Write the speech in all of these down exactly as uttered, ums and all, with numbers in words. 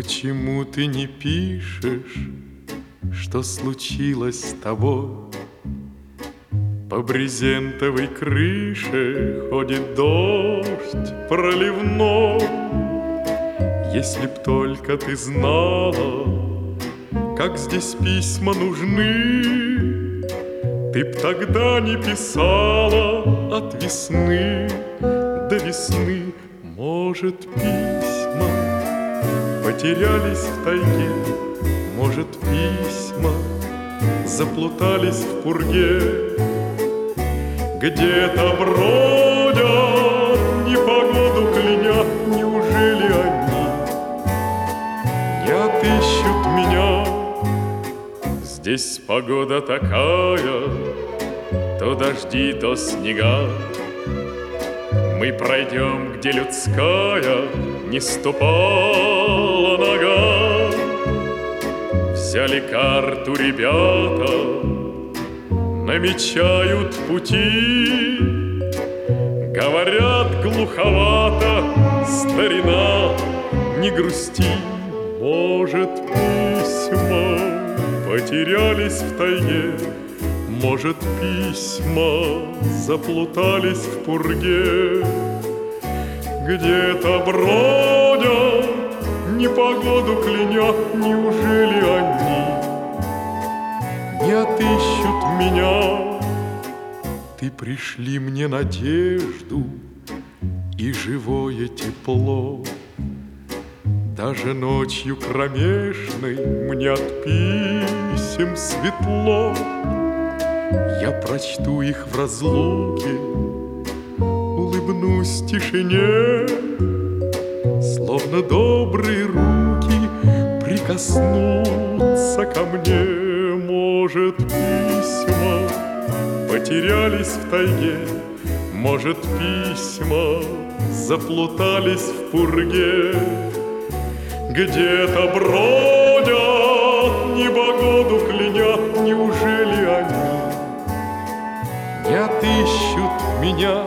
Почему ты не пишешь, что случилось с тобой? По брезентовой крыше ходит дождь проливной. Если б только ты знала, как здесь письма нужны, ты б тогда не писала от весны до весны. Может, письма потерялись в тайге, может, письма заплутались в пурге. Где-то бродят, непогоду кляня, неужели они не отыщут меня? Здесь погода такая, то дожди, то снега. Мы пройдем, где людская не ступала нога. Взяли карту ребята, намечают пути. Говорят глуховато: старина, не грусти. Может, письма потерялись в тайге, может, письма заплутались в пурге. Где-то бродят, непогоду кляня, неужели они не отыщут меня? Ты пришли мне надежду и живое тепло. Даже ночью кромешной мне от писем светло. Я прочту их в разлуке, улыбнусь тишине, словно добрые руки прикоснутся ко мне. Может, письма потерялись в тайге, может, письма заплутались в пурге. Где-то бродят, непогоду кляня, неужели они не отыщут меня?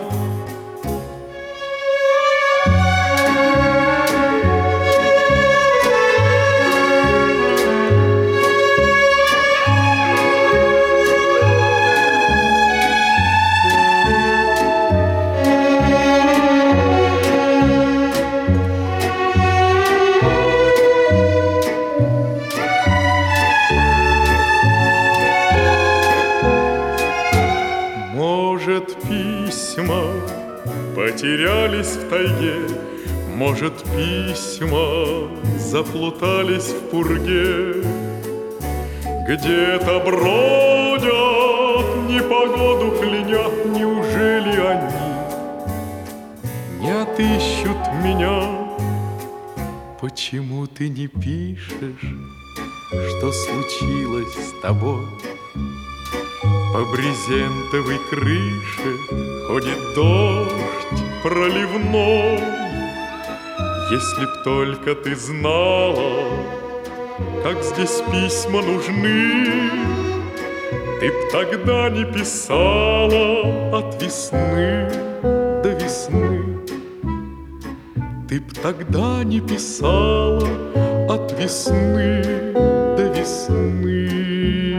Может, письма потерялись в тайге, может, письма заплутались в пурге. Где-то бродят, непогоду кляня, неужели они не отыщут меня? Почему ты не пишешь, что случилось с тобой? По брезентовой крыше ходит дождь проливной. Если б только ты знала, как здесь письма нужны, ты б тогда не писала от весны до весны. Ты б тогда не писала от весны до весны.